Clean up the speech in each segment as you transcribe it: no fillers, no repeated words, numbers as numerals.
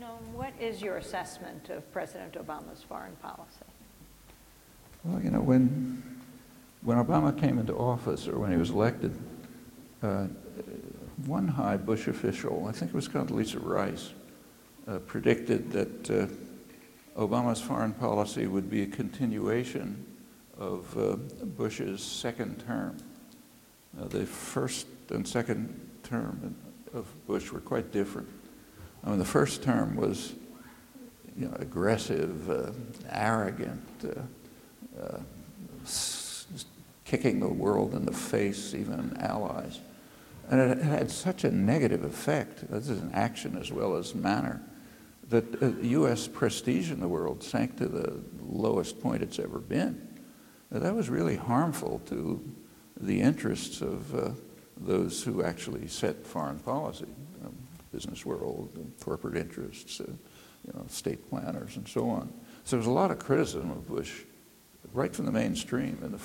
Noam, what is your assessment of President Obama's foreign policy? Well, you know, when Obama came into office, or when he was elected, one high Bush official, I think it was Condoleezza Rice, predicted that Obama's foreign policy would be a continuation of Bush's second term. The first and second term of Bush were quite different. I mean, the first term was, you know, aggressive, arrogant, kicking the world in the face, even allies. And it had such a negative effect, this is an action as well as manner, that U.S. prestige in the world sank to the lowest point it's ever been. Now, that was really harmful to the interests of those who actually set foreign policy, business world, corporate interests, you know, state planners, and so on. So there was a lot of criticism of Bush right from the mainstream in the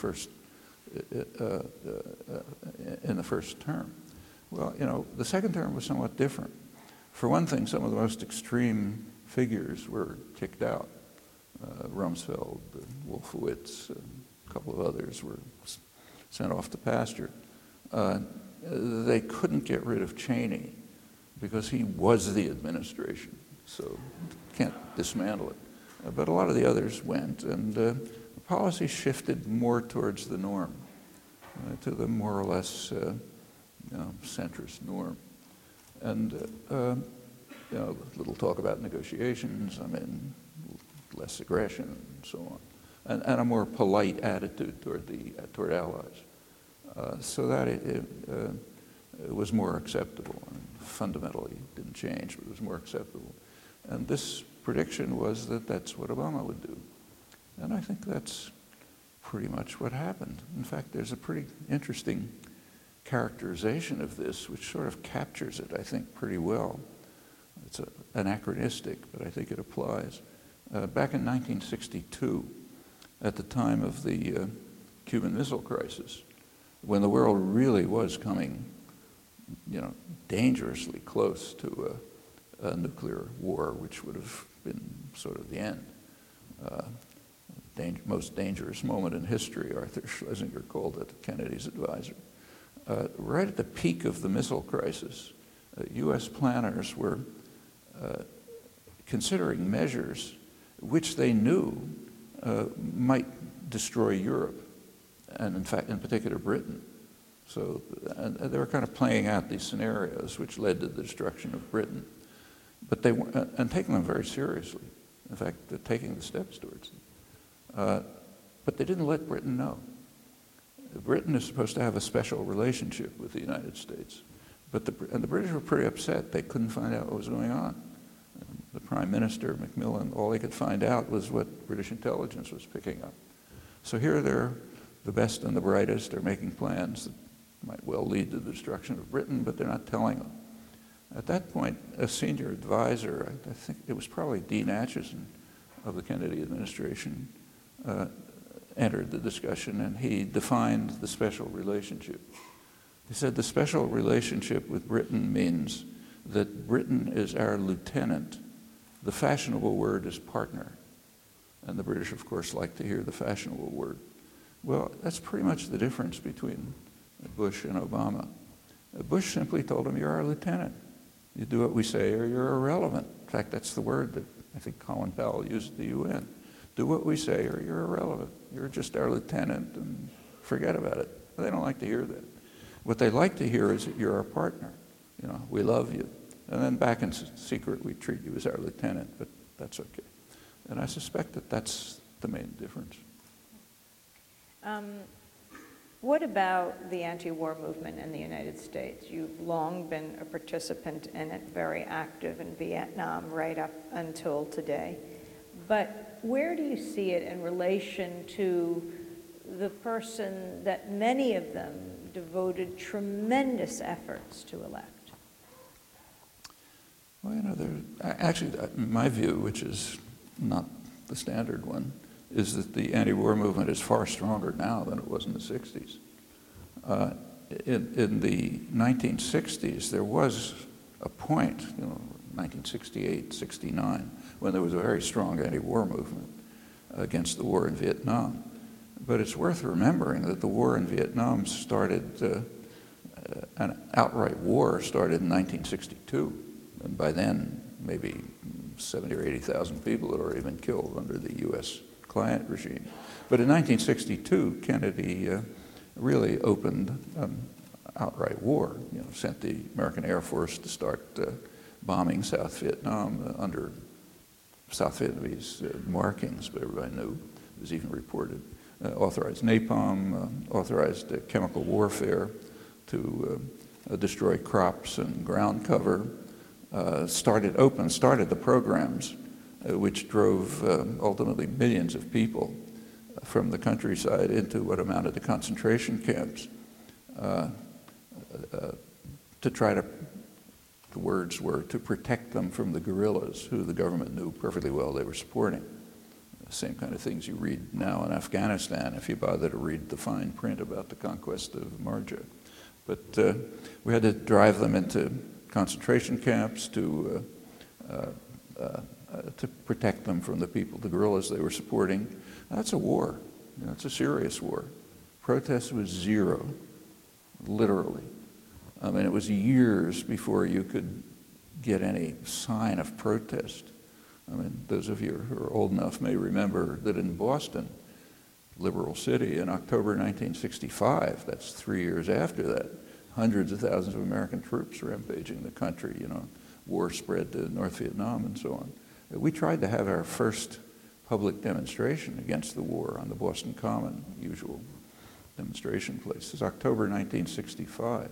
first term. Well, you know, the second term was somewhat different. For one thing, some of the most extreme figures were kicked out. Rumsfeld, Wolfowitz, a couple of others were sent off to pasture. They couldn't get rid of Cheney because he was the administration, so can't dismantle it. But a lot of the others went, and the policy shifted more towards the norm, to the more or less centrist norm. And you know, little talk about negotiations, I mean, less aggression and so on, and a more polite attitude toward allies. So that it was more acceptable, and fundamentally didn't change, but it was more acceptable. And this prediction was that that's what Obama would do. And I think that's pretty much what happened. In fact, there's a pretty interesting characterization of this, which sort of captures it, I think, pretty well. It's anachronistic, but I think it applies. Back in 1962, at the time of the Cuban Missile Crisis, when the world really was coming, you know, dangerously close to a nuclear war, which would have been sort of the end. Most dangerous moment in history, Arthur Schlesinger called it, Kennedy's advisor. Right at the peak of the missile crisis, U.S. planners were considering measures which they knew might destroy Europe, and in fact, in particular, Britain. So they were kind of playing out these scenarios which led to the destruction of Britain, but they weren't, and taking them very seriously. In fact, they're taking the steps towards them. But they didn't let Britain know. Britain is supposed to have a special relationship with the United States, but the British were pretty upset. They couldn't find out what was going on. The Prime Minister, Macmillan, all they could find out was what British intelligence was picking up. So here they're the best and the brightest. They're making plans that might well lead to the destruction of Britain, but they're not telling them. At that point, a senior advisor, I think it was probably Dean Acheson of the Kennedy administration, entered the discussion, and he defined the special relationship. He said the special relationship with Britain means that Britain is our lieutenant. The fashionable word is partner. And the British, of course, like to hear the fashionable word. Well, that's pretty much the difference between Bush and Obama. Bush simply told him, you're our lieutenant. You do what we say or you're irrelevant. In fact, that's the word that I think Colin Powell used at the UN. Do what we say or you're irrelevant. You're just our lieutenant and forget about it. They don't like to hear that. What they like to hear is that you're our partner. You know, we love you. And then back in secret, we treat you as our lieutenant, but that's okay. And I suspect that that's the main difference. What about the anti-war movement in the United States? You've long been a participant in it, very active in Vietnam right up until today. But where do you see it in relation to the person that many of them devoted tremendous efforts to elect? Well, you know, actually, my view, which is not the standard one, is that the anti-war movement is far stronger now than it was in the 60s. In the 1960s, there was a point, you know, 1968, 69, when there was a very strong anti-war movement against the war in Vietnam. But it's worth remembering that the war in Vietnam started, an outright war started in 1962. And by then, maybe 70 or 80,000 people had already been killed under the U.S. client regime. But in 1962, Kennedy really opened outright war, sent the American Air Force to start bombing South Vietnam under South Vietnamese markings, but everybody knew, it was even reported, authorized napalm, authorized chemical warfare to destroy crops and ground cover, started the programs which drove ultimately millions of people from the countryside into what amounted to concentration camps to try to, the words were, to protect them from the guerrillas who the government knew perfectly well they were supporting. The same kind of things you read now in Afghanistan if you bother to read the fine print about the conquest of Marja. But we had to drive them into concentration camps to protect them from the people, the guerrillas they were supporting. That's a war. It's a serious war. Protest was zero, literally. I mean, it was years before you could get any sign of protest. I mean, those of you who are old enough may remember that in Boston, liberal city, in October 1965, that's 3 years after that, hundreds of thousands of American troops rampaging the country, war spread to North Vietnam and so on. We tried to have our first public demonstration against the war on the Boston Common, usual demonstration place. This is October 1965.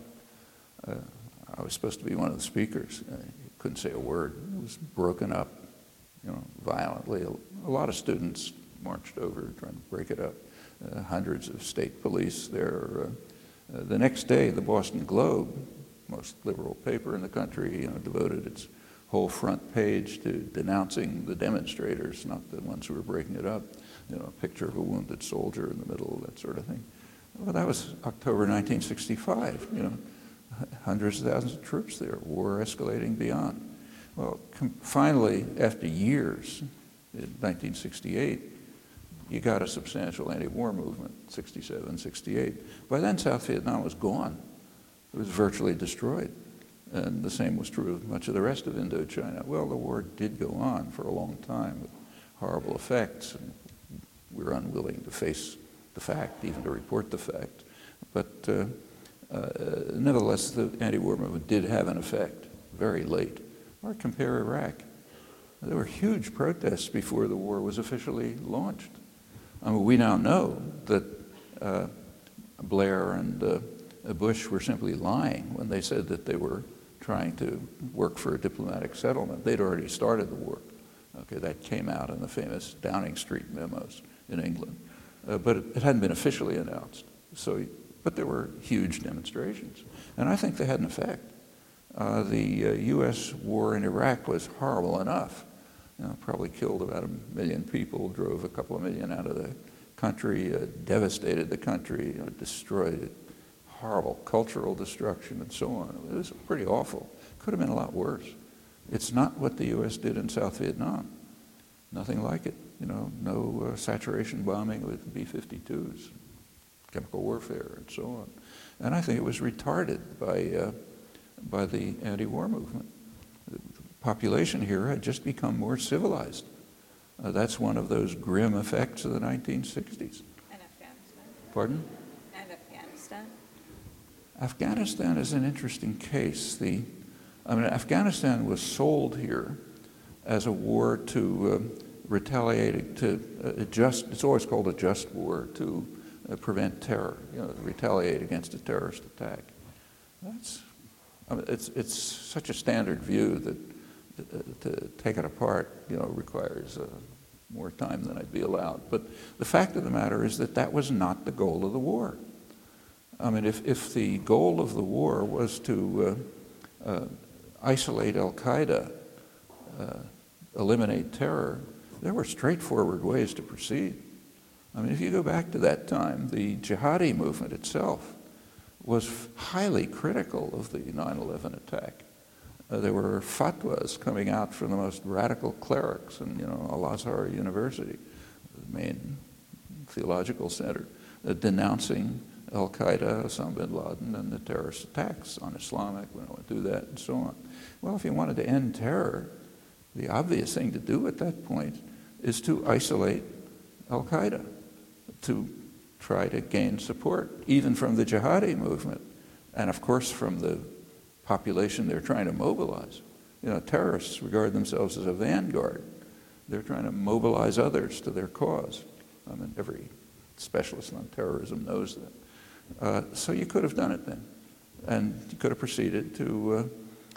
I was supposed to be one of the speakers. Couldn't say a word. It was broken up, violently. A lot of students marched over trying to break it up. Hundreds of state police there. The next day, the Boston Globe, most liberal paper in the country, devoted its whole front page to denouncing the demonstrators, not the ones who were breaking it up. A picture of a wounded soldier in the middle, that sort of thing. Well, that was October 1965. Hundreds of thousands of troops there, war escalating beyond. Well, finally, after years, in 1968, you got a substantial anti-war movement, 67, 68. By then, South Vietnam was gone. It was virtually destroyed. And the same was true of much of the rest of Indochina. Well, the war did go on for a long time with horrible effects, and we were unwilling to face the fact, even to report the fact. But nevertheless, the anti-war movement did have an effect very late. Or compare Iraq. There were huge protests before the war was officially launched. I mean, we now know that Blair and Bush were simply lying when they said that they were trying to work for a diplomatic settlement. They'd already started the war. Okay, that came out in the famous Downing Street memos in England. But it hadn't been officially announced. But there were huge demonstrations. And I think they had an effect. The U.S. war in Iraq was horrible enough. Probably killed about 1 million people, drove a couple of million out of the country, devastated the country, destroyed it. Horrible cultural destruction and so on. It was pretty awful. Could have been a lot worse. It's not what the U.S. did in South Vietnam. Nothing like it. No saturation bombing with B-52s, chemical warfare, and so on. And I think it was retarded by the anti-war movement. The population here had just become more civilized. That's one of those grim effects of the 1960s. And Afghanistan. Pardon? And Afghanistan. Afghanistan is an interesting case. Afghanistan was sold here as a war to retaliate, it's always called a just war, to prevent terror, retaliate against a terrorist attack. It's such a standard view that to take it apart, requires more time than I'd be allowed. But the fact of the matter is that was not the goal of the war. I mean, if the goal of the war was to isolate al-Qaeda, eliminate terror, there were straightforward ways to proceed. I mean, if you go back to that time, the jihadi movement itself was highly critical of the 9/11 attack. There were fatwas coming out from the most radical clerics in, Al-Azhar University, the main theological center, denouncing Al-Qaeda, Osama bin Laden, and the terrorist attacks on Islamic. We don't want to do that, and so on. Well, if you wanted to end terror, the obvious thing to do at that point is to isolate Al-Qaeda, to try to gain support, even from the jihadi movement, and of course from the population they're trying to mobilize. Terrorists regard themselves as a vanguard. They're trying to mobilize others to their cause. I mean, every specialist on terrorism knows that. So you could have done it then. And you could have proceeded to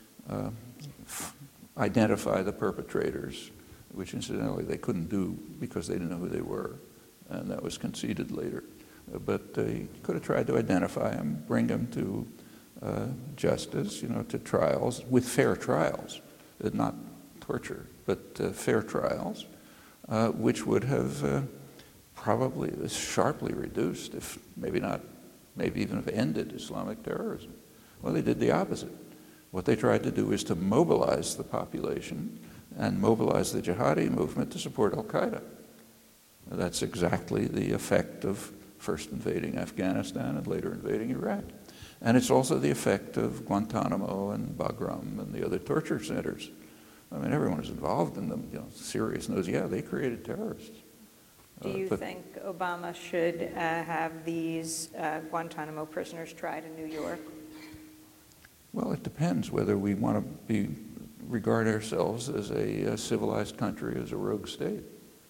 identify the perpetrators, which incidentally they couldn't do because they didn't know who they were, and that was conceded later. But you could have tried to identify them, bring them to justice, to trials, with fair trials, not torture, but fair trials, which would have probably sharply reduced, if maybe even have ended Islamic terrorism. Well, they did the opposite. What they tried to do is to mobilize the population and mobilize the jihadi movement to support Al-Qaeda. That's exactly the effect of first invading Afghanistan and later invading Iraq. And it's also the effect of Guantanamo and Bagram and the other torture centers. I mean, everyone who's involved in them, serious knows, they created terrorists. Do you think Obama should have these Guantanamo prisoners tried in New York? Well, it depends whether we want to regard ourselves as a civilized country, as a rogue state.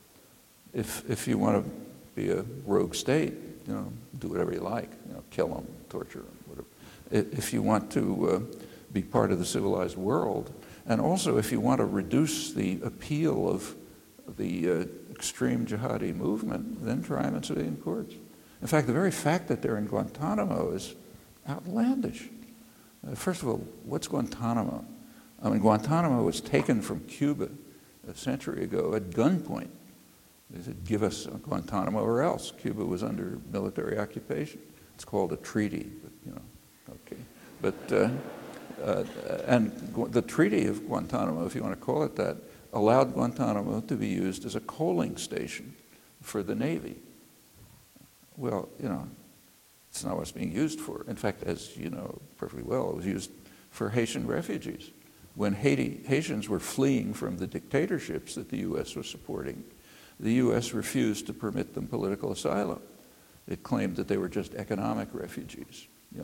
If you want to be a rogue state, do whatever you like, kill them, torture them, whatever. If you want to be part of the civilized world, and also if you want to reduce the appeal of the extreme jihadi movement, then try them in civilian courts. In fact, the very fact that they're in Guantanamo is outlandish. First of all, what's Guantanamo? I mean, Guantanamo was taken from Cuba a century ago at gunpoint. They said, give us Guantanamo or else. Cuba was under military occupation. It's called a treaty, but, okay. But, and the Treaty of Guantanamo, if you want to call it that, allowed Guantanamo to be used as a coaling station for the Navy. Well, it's not what it's being used for. In fact, as you know perfectly well, it was used for Haitian refugees. When Haitians were fleeing from the dictatorships that the U.S. was supporting, the U.S. refused to permit them political asylum. It claimed that they were just economic refugees.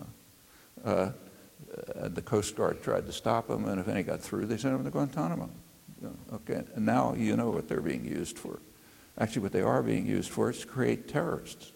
And the Coast Guard tried to stop them, and if any got through, they sent them to Guantanamo. Okay, and now you know what they're being used for. Actually, what they are being used for is to create terrorists.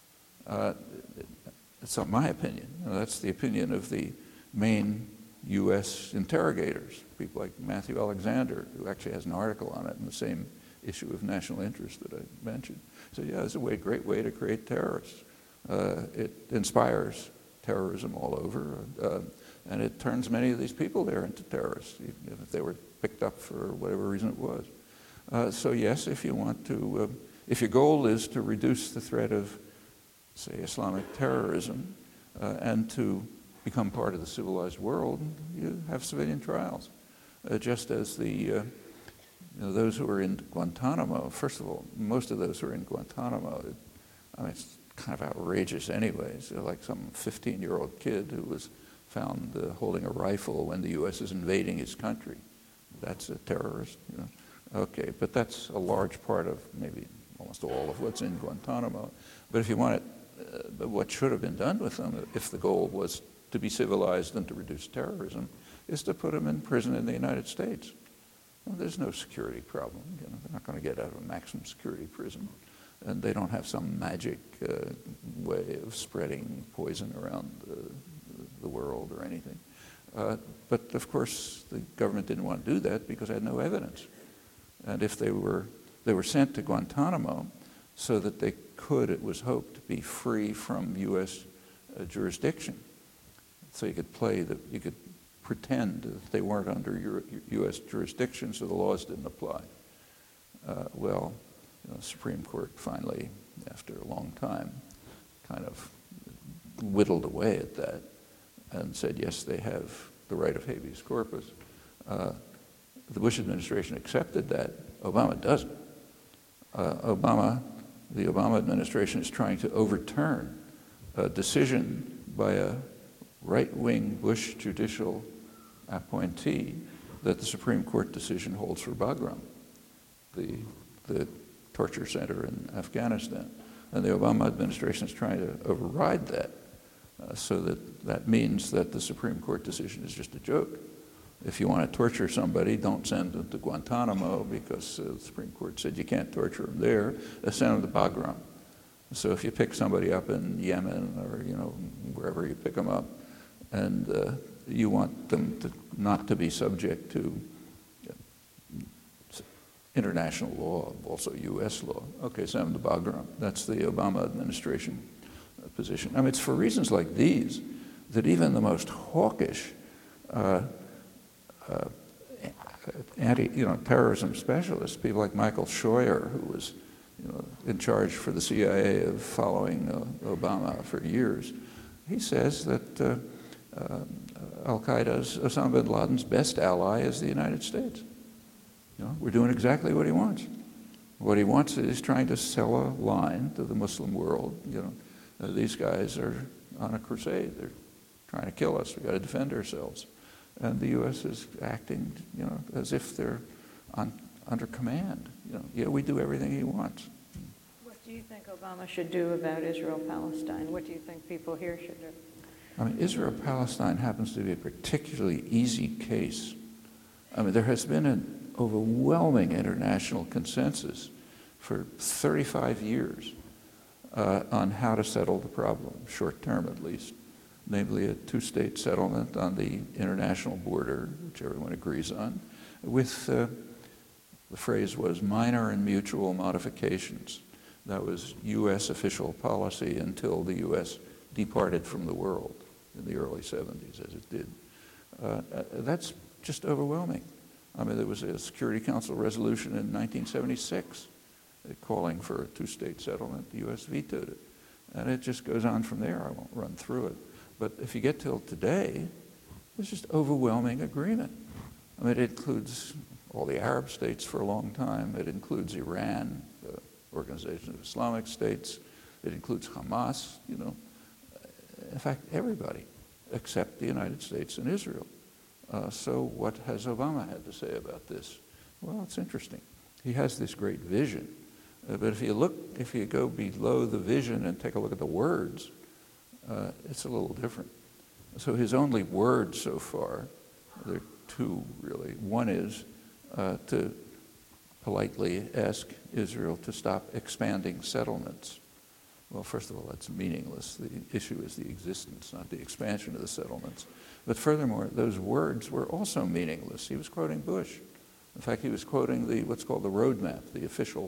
That's not my opinion. That's the opinion of the main U.S. interrogators, people like Matthew Alexander, who actually has an article on it in the same issue of National Interest that I mentioned. So it's a great way to create terrorists. It inspires terrorism all over, and it turns many of these people there into terrorists, even if they were picked up for whatever reason it was. So yes, if you want to, if your goal is to reduce the threat of, say, Islamic terrorism, and to become part of the civilized world, you have civilian trials. Just as those who are in Guantanamo, first of all, most of those who are in Guantanamo, I mean, it's kind of outrageous anyways. Like some 15-year-old kid who was found holding a rifle when the U.S. is invading his country. That's a terrorist, Okay, but that's a large part of maybe almost all of what's in Guantanamo. But if you want it, what should have been done with them, if the goal was to be civilized and to reduce terrorism, is to put them in prison in the United States. Well, there's no security problem. They're not going to get out of a maximum security prison. And they don't have some magic way of spreading poison around the world or anything. But of course, the government didn't want to do that because it had no evidence. And if they were sent to Guantanamo so that they could, it was hoped, be free from U.S. Jurisdiction. So you could pretend that they weren't under U.S. jurisdiction, so the laws didn't apply. The Supreme Court finally, after a long time, kind of whittled away at that and said, yes, they have the right of habeas corpus. The Bush administration accepted that. Obama doesn't. The Obama administration is trying to overturn a decision by a right-wing Bush judicial appointee that the Supreme Court decision holds for Bagram, the torture center in Afghanistan. And the Obama administration is trying to override that, so that means that the Supreme Court decision is just a joke. If you want to torture somebody, don't send them to Guantanamo because the Supreme Court said you can't torture them there. Send them to Bagram. So if you pick somebody up in Yemen or wherever you pick them up, and you want them not to be subject to international law, also U.S. law, okay, send them to Bagram. That's the Obama administration position. I mean, it's for reasons like these that even the most hawkish terrorism specialists, people like Michael Scheuer, who was in charge for the CIA of following Obama for years, he says that Al-Qaeda's, Osama bin Laden's best ally is the United States. We're doing exactly what he wants. What he wants is trying to sell a line to the Muslim world. These guys are on a crusade. They're trying to kill us. We've got to defend ourselves. And the U.S. is acting, as if they're under command. We do everything he wants. What do you think Obama should do about Israel-Palestine? What do you think people here should do? I mean, Israel-Palestine happens to be a particularly easy case. I mean, there has been an overwhelming international consensus for 35 years on how to settle the problem, short-term at least, namely a two-state settlement on the international border, which everyone agrees on, with, the phrase was minor and mutual modifications. That was U.S. official policy until the U.S. departed from the world in the early 70s, as it did. That's just overwhelming. I mean, there was a Security Council resolution in 1976 calling for a two-state settlement. The U.S. vetoed it. And it just goes on from there. I won't run through it. But if you get till today, there's just overwhelming agreement. I mean, it includes all the Arab states for a long time. It includes Iran, the Organization of Islamic States. It includes Hamas, In fact, everybody except the United States and Israel. So what has Obama had to say about this? Well, it's interesting. He has this great vision. But if you go below the vision and take a look at the words, it's a little different. So his only word so far, there are two really. One is to politely ask Israel to stop expanding settlements. Well, first of all, that's meaningless. The issue is the existence, not the expansion of the settlements. But furthermore, those words were also meaningless. He was quoting Bush. In fact, he was quoting what's called the roadmap, the official,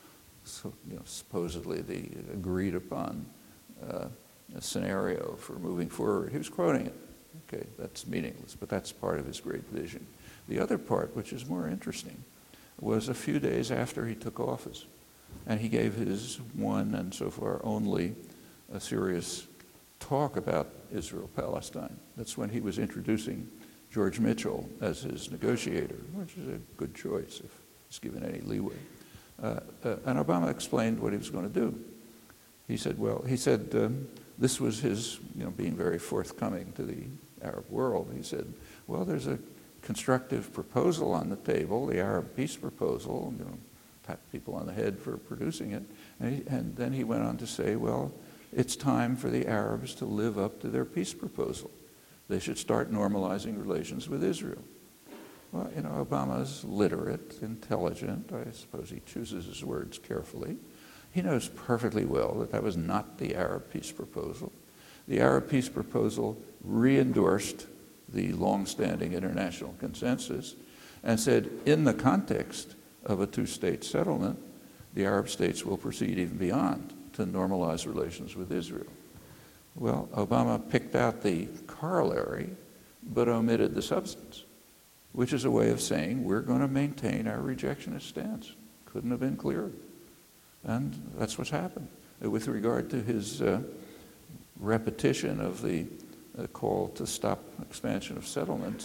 supposedly the agreed upon scenario for moving forward. He was quoting it. Okay, that's meaningless, but that's part of his great vision. The other part, which is more interesting, was a few days after he took office. And he gave his one and so far only a serious talk about Israel-Palestine. That's when he was introducing George Mitchell as his negotiator, which is a good choice if he's given any leeway. And Obama explained what he was going to do. He said, this was his, being very forthcoming to the Arab world. He said, well, there's a constructive proposal on the table, the Arab peace proposal, pat people on the head for producing it. And then he went on to say, well, it's time for the Arabs to live up to their peace proposal. They should start normalizing relations with Israel. Well, Obama's literate, intelligent. I suppose he chooses his words carefully. He knows perfectly well that that was not the Arab peace proposal. The Arab peace proposal re-endorsed the long-standing international consensus and said, in the context of a two-state settlement, the Arab states will proceed even beyond to normalize relations with Israel. Well, Obama picked out the corollary, but omitted the substance, which is a way of saying we're going to maintain our rejectionist stance. Couldn't have been clearer. And that's what's happened. With regard to his repetition of the call to stop expansion of settlements,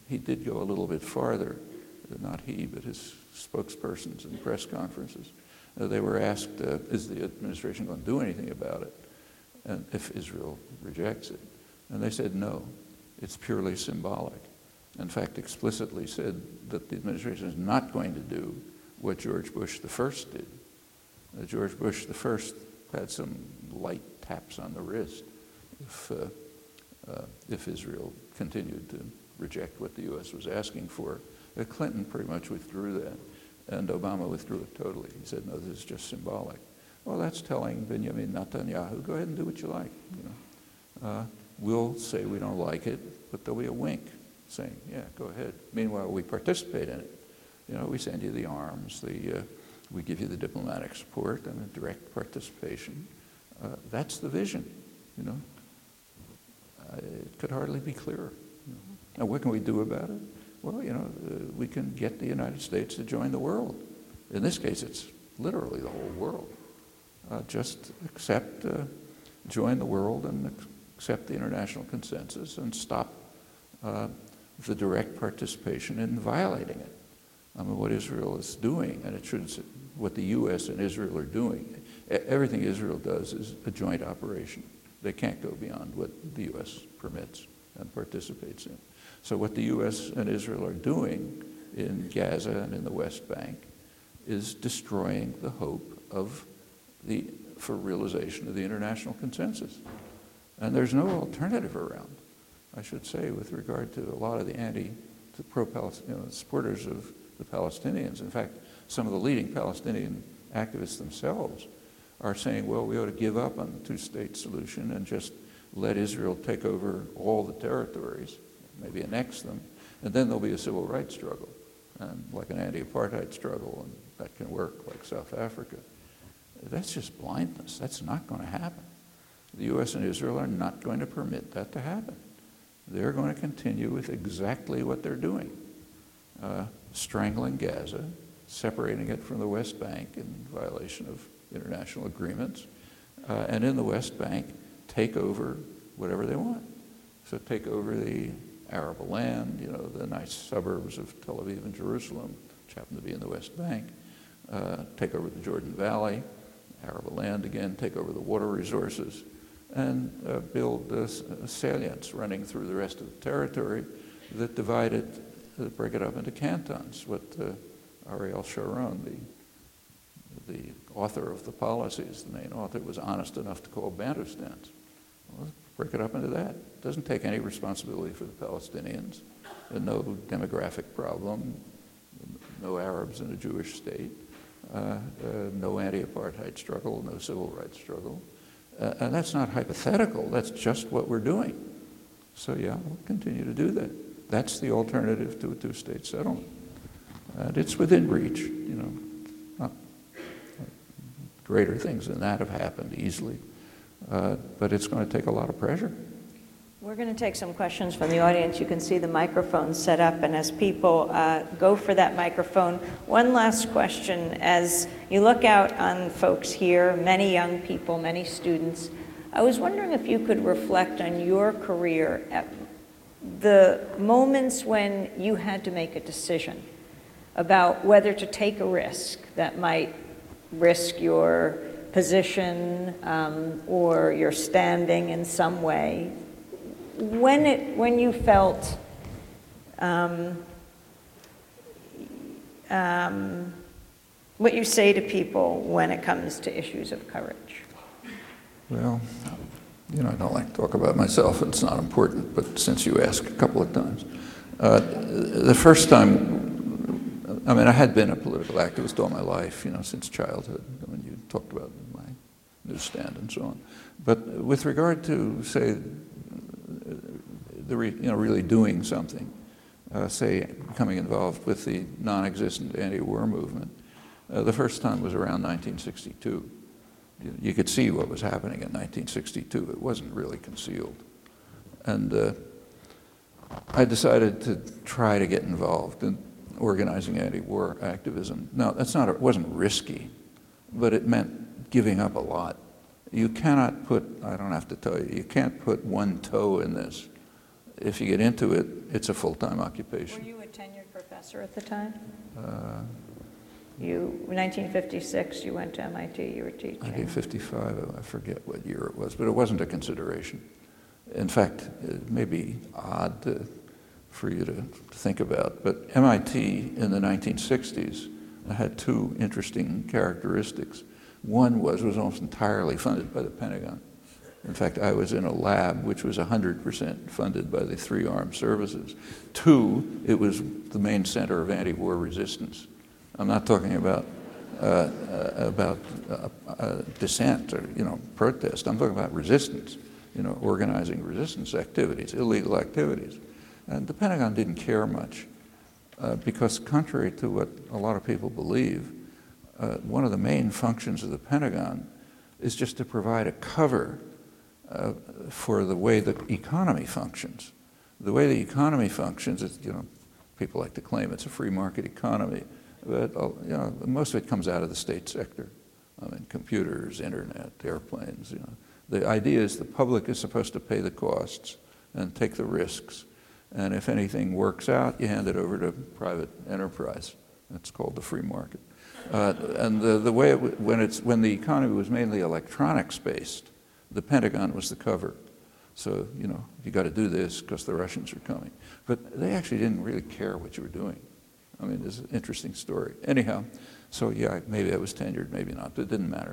he did go a little bit farther. Not he, but his spokespersons in press conferences. They were asked, is the administration going to do anything about it, and if Israel rejects it? And they said no, it's purely symbolic. In fact, explicitly said that the administration is not going to do what George Bush I did. George Bush I had some light taps on the wrist if Israel continued to reject what the U.S. was asking for. Clinton pretty much withdrew that, and Obama withdrew it totally. He said, no, this is just symbolic. Well, that's telling Benjamin Netanyahu, go ahead and do what you like. We'll say we don't like it, but there'll be a wink saying, yeah, go ahead. Meanwhile, we participate in it. We send you the arms, we give you the diplomatic support and the direct participation. That's the vision, It could hardly be clearer. Now, what can we do about it? Well, we can get the United States to join the world. In this case, it's literally the whole world. Just join the world and accept the international consensus and stop the direct participation in violating it. I mean, what Israel is doing, and what the U.S. and Israel are doing, everything Israel does is a joint operation. They can't go beyond what the U.S. permits and participates in. So what the U.S. and Israel are doing in Gaza and in the West Bank is destroying the hope for realization of the international consensus. And there's no alternative around, I should say, with regard to a lot of the pro-Palestinian supporters of the Palestinians. In fact, some of the leading Palestinian activists themselves are saying, well, we ought to give up on the two-state solution and just let Israel take over all the territories, maybe annex them, and then there'll be a civil rights struggle, and like an anti-apartheid struggle, and that can work, like South Africa. That's just blindness. That's not going to happen. The U.S. and Israel are not going to permit that to happen. They're going to continue with exactly what they're doing, strangling Gaza, separating it from the West Bank in violation of international agreements, and in the West Bank, take over whatever they want. So take over the Arab land, the nice suburbs of Tel Aviv and Jerusalem, which happen to be in the West Bank, take over the Jordan Valley, Arab land again, take over the water resources, and build salients running through the rest of the territory that divide it, that break it up into cantons. What Ariel Sharon, the author of the policies, the main author, was honest enough to call Bantustans. Well, break it up into that. It doesn't take any responsibility for the Palestinians, no demographic problem, no Arabs in a Jewish state, no anti-apartheid struggle, no civil rights struggle. And that's not hypothetical, that's just what we're doing. So yeah, we'll continue to do that. That's the alternative to a two-state settlement. And it's within reach, greater things than that have happened easily. But it's going to take a lot of pressure. We're going to take some questions from the audience. You can see the microphone set up, and as people go for that microphone, one last question. As you look out on folks here, many young people, many students, I was wondering if you could reflect on your career at the moments when you had to make a decision about whether to take a risk that might risk your position or your standing in some way. When you felt what you say to people when it comes to issues of courage? Well, I don't like to talk about myself, it's not important, but since you asked a couple of times. The first time, I had been a political activist all my life, since childhood, when you talked about my newsstand and so on. But with regard to, say, really doing something, say, becoming involved with the non-existent anti-war movement, the first time was around 1962. You could see what was happening in 1962. It wasn't really concealed. And I decided to try to get involved in organizing anti-war activism. Now, it wasn't risky, but it meant giving up a lot. You cannot put, I don't have to tell you, you can't put one toe in this. If you get into it, it's a full-time Were occupation. you a tenured professor at the time? Uh, In 1956, you went to MIT, you were teaching. 1955, I forget what year it was, but it wasn't a consideration. In fact, it may be odd for you to think about, but MIT in the 1960s had two interesting characteristics. One was almost entirely funded by the Pentagon. In fact, I was in a lab which was 100% funded by the three armed services. Two, it was the main center of anti-war resistance. I'm not talking about dissent or protest. I'm talking about resistance, organizing resistance activities, illegal activities. And the Pentagon didn't care much because contrary to what a lot of people believe, one of the main functions of the Pentagon is just to provide a cover for the way the economy functions. The way the economy functions is, people like to claim it's a free market economy, but most of it comes out of the state sector. I mean, computers, internet, airplanes. The idea is the public is supposed to pay the costs and take the risks, and if anything works out, you hand it over to private enterprise. That's called the free market. And the way when the economy was mainly electronics based, the Pentagon was the cover. So you got to do this because the Russians are coming. But they actually didn't really care what you were doing. I mean, it's an interesting story. Anyhow, so yeah, maybe I was tenured, maybe not. But it didn't matter.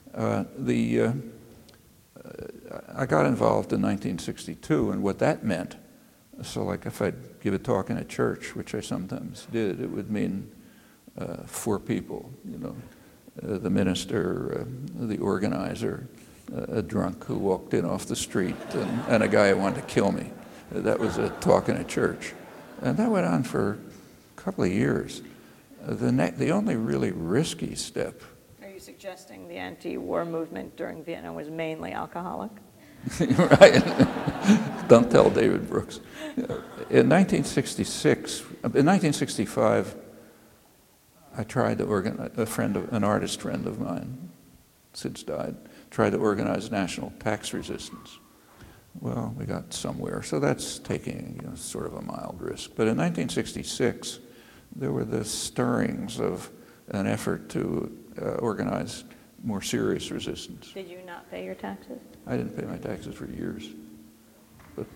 I got involved in 1962, and what that meant. So, like, if I'd give a talk in a church, which I sometimes did, it would mean 4 people. The minister, the organizer, a drunk who walked in off the street, and a guy who wanted to kill me. That was a talk in a church, and that went on for a couple of years. The only really risky step. Are you suggesting the anti-war movement during Vietnam was mainly alcoholic? Right. Don't tell David Brooks. In 1965, I tried to organize, an artist friend of mine, since died, tried to organize national tax resistance. Well, we got somewhere, so that's taking sort of a mild risk. But in 1966, there were the stirrings of an effort to organize more serious resistance. Did you not pay your taxes? I didn't pay my taxes for years. But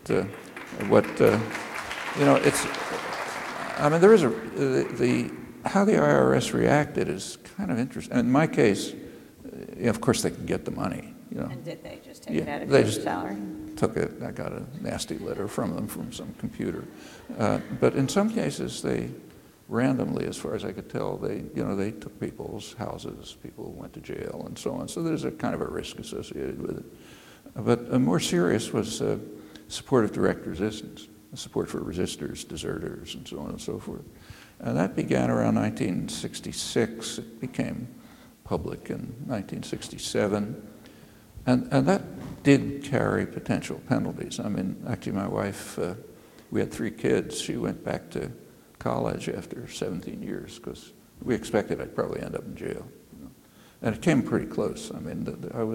there is how the IRS reacted is kind of interesting. In my case, of course they can get the money. And did they just take it out of your salary? Took it. I got a nasty letter from them from some computer. But in some cases, they randomly, as far as I could tell, they took people's houses. People went to jail and so on. So there's a kind of a risk associated with it. But more serious was support of direct resistance, support for resistors, deserters, and so on and so forth. And that began around 1966. It became public in 1967. And that did carry potential penalties. I mean, actually, my wife, we had 3 kids. She went back to college after 17 years because we expected I'd probably end up in jail. And it came pretty close. I mean,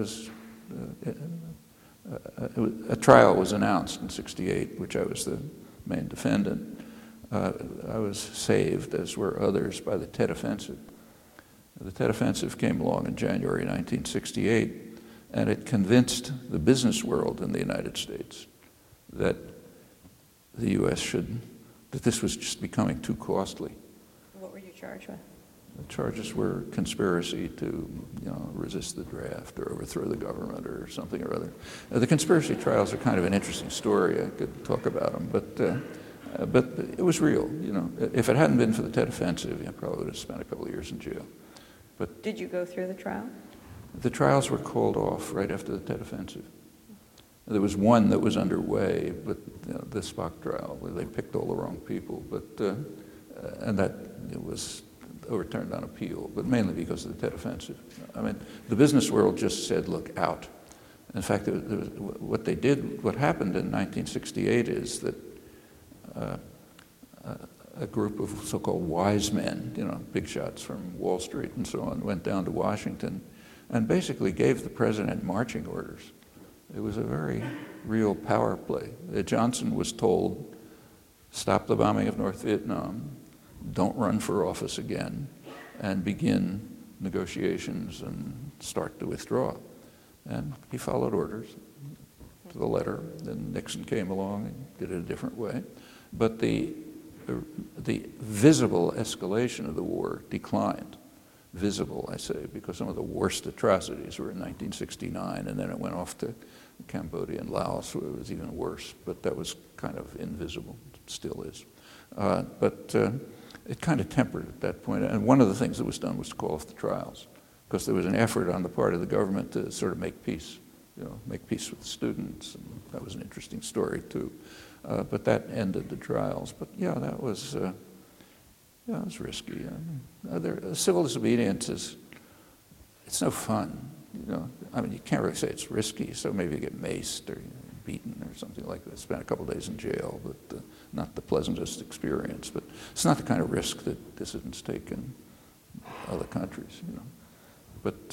a trial was announced in '68, which I was the main defendant. I was saved, as were others, by the Tet Offensive. The Tet Offensive came along in January 1968, and it convinced the business world in the United States that the U.S. that this was just becoming too costly. What were you charged with? The charges were conspiracy to, resist the draft or overthrow the government or something or other. The conspiracy trials are kind of an interesting story. I could talk about them, but it was real. If it hadn't been for the Tet Offensive, I probably would have spent a couple of years in jail. But did you go through the trial? The trials were called off right after the Tet Offensive. There was one that was underway, but the Spock trial, where they picked all the wrong people, and that it was overturned on appeal, but mainly because of the Tet Offensive. I mean, the business world just said, look, out. In fact, what happened in 1968 is that a group of so-called wise men, big shots from Wall Street and so on, went down to Washington and basically gave the president marching orders. It was a very real power play. Johnson was told, stop the bombing of North Vietnam, don't run for office again, and begin negotiations and start to withdraw. And he followed orders to the letter. Then Nixon came along and did it a different way. But the visible escalation of the war declined. Visible, I say, because some of the worst atrocities were in 1969, and then it went off to Cambodia and Laos, where it was even worse. But that was kind of invisible, it still is. But it kind of tempered at that point. And one of the things that was done was to call off the trials, because there was an effort on the part of the government to sort of make peace, make peace with the students. And that was an interesting story, too. But that ended the trials. But yeah, that was risky. Civil disobedience it's no fun. I mean, you can't really say it's risky, so maybe you get maced or beaten or something like that. Spent a couple of days in jail, but not the pleasantest experience. But it's not the kind of risk that dissidents take in other countries, But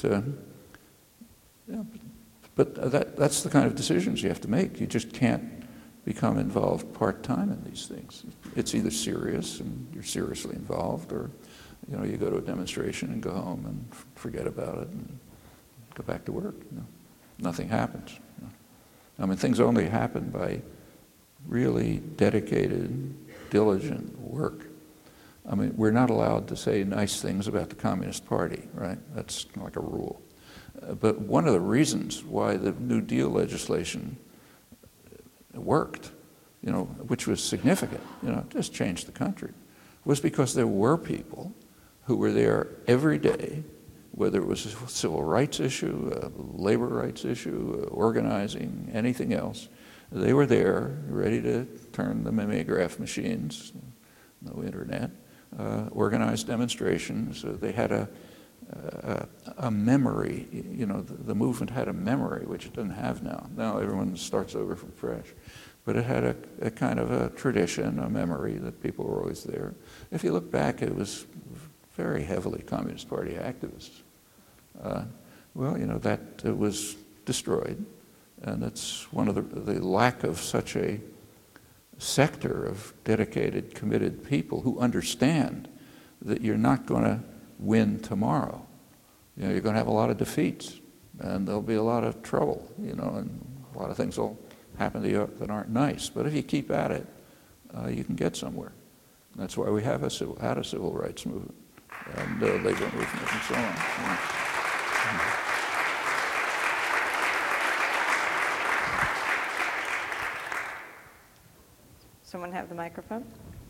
that's the kind of decisions you have to make. You just can't become involved part-time in these things. It's either serious and you're seriously involved, or you go to a demonstration and go home and forget about it and go back to work. Nothing happens. I mean, things only happen by really dedicated, diligent work. I mean, we're not allowed to say nice things about the Communist Party, right? That's like a rule. But one of the reasons why the New Deal legislation worked, which was significant, just changed the country, was because there were people who were there every day, whether it was a civil rights issue, a labor rights issue, organizing, anything else. They were there, ready to turn the mimeograph machines, no internet, organized demonstrations. They had a memory, the movement had a memory, which it doesn't have now. Now everyone starts over from fresh. But it had a kind of a tradition, a memory that people were always there. If you look back, it was very heavily Communist Party activists. That was destroyed. And it's one of the lack of such a sector of dedicated, committed people who understand that you're not going to win tomorrow. You're going to have a lot of defeats, and there'll be a lot of trouble, and a lot of things will happen to you that aren't nice. But if you keep at it, you can get somewhere. That's why we have had a civil rights movement and labor movement and so on. Someone have the microphone?